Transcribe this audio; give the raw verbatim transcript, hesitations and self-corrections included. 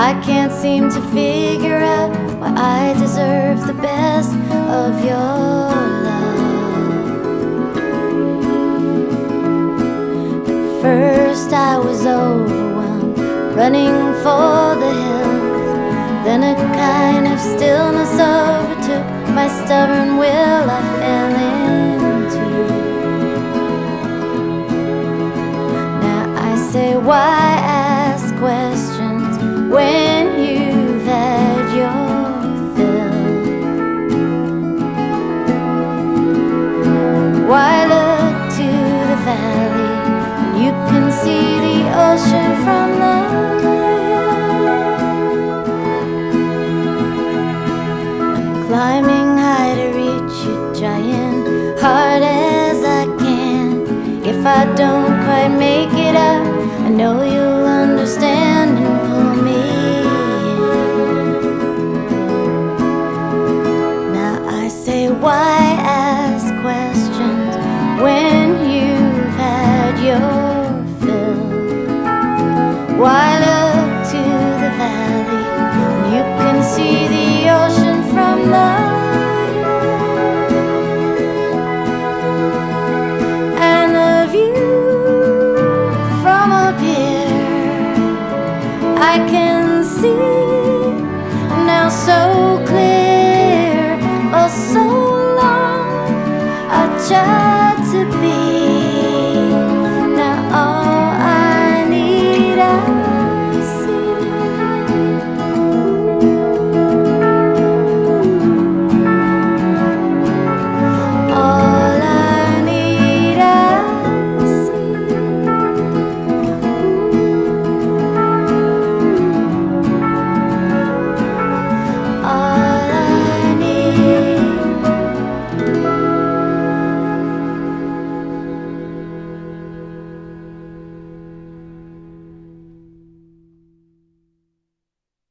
I can't seem to figure out why I deserve the best of your love. At first I was overwhelmed, running for the hills. Then a kind of stillness overtook my stubborn will. I fell into. Now I say, why ask questions when you've had your fill? Why look to the valley when you can see the ocean from the hill? Climbing high to reach you, trying hard as I can. If I don't quite make it out, I know you'll understand and pull me in. Now I say, why ask questions when you've had your fill? Why look to the valley when you can see the ocean from the hill? And the view from up here I can see now so clear. For so long I tried